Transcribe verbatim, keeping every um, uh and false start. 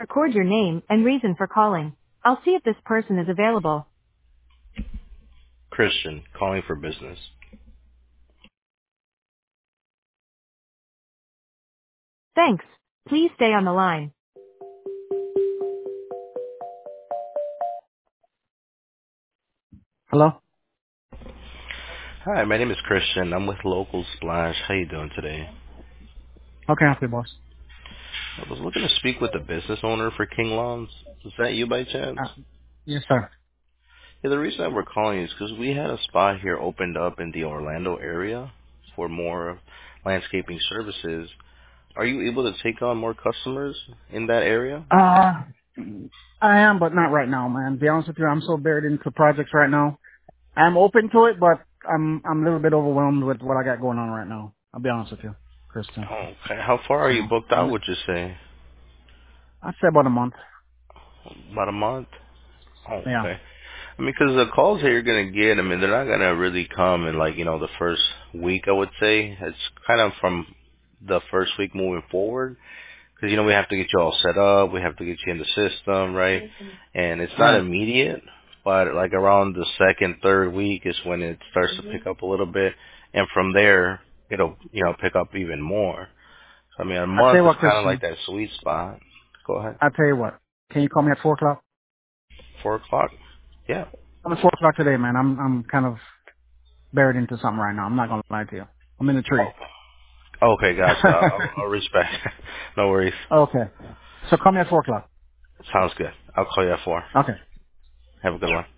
Record your name and reason for calling. I'll see if this person is available. Christian, calling for business. Thanks. Please stay on the line. Hello? Hi, my name is Christian. I'm with Local Splash. How you doing today? How can I help you, boss? I was looking to speak with the business owner for King Lawns. Is that you by chance? Uh, yes, sir. Yeah, the reason that we're calling is because we had a spot here opened up in the Orlando area for more landscaping services. Are you able to take on more customers in that area? Uh, I am, but not right now, man. To be honest with you, I'm so buried into projects right now. I'm open to it, but I'm I'm a little bit overwhelmed with what I got going on right now. I'll be honest with you, Kristen. Oh, okay. How far are So, you booked out, I'm, would you say? I'd say about a month. About a month? Oh, Yeah. okay. I mean, because the calls that you're gonna get, I mean, they're not gonna really come in like you know the first week. I would say it's kind of from the first week moving forward, because you know we have to get you all set up, we have to get you in the system, right? And it's not Right. immediate, but like around the second, third week is when it starts to pick up a little bit, and from there it'll you know pick up even more. So, I mean, a I tell month you is what, kind of like Kristen. that sweet spot. Go ahead. I tell you what. Can you call me at four o'clock? Four o'clock. Yeah. I'm at four o'clock today, man. I'm I'm kind of buried into something right now. I'm not gonna lie to you. I'm in a tree. Okay, gotcha. I'll, I'll respect. No worries. Okay. So call me at four o'clock. Sounds good. I'll call you at four. Okay. Have a good one.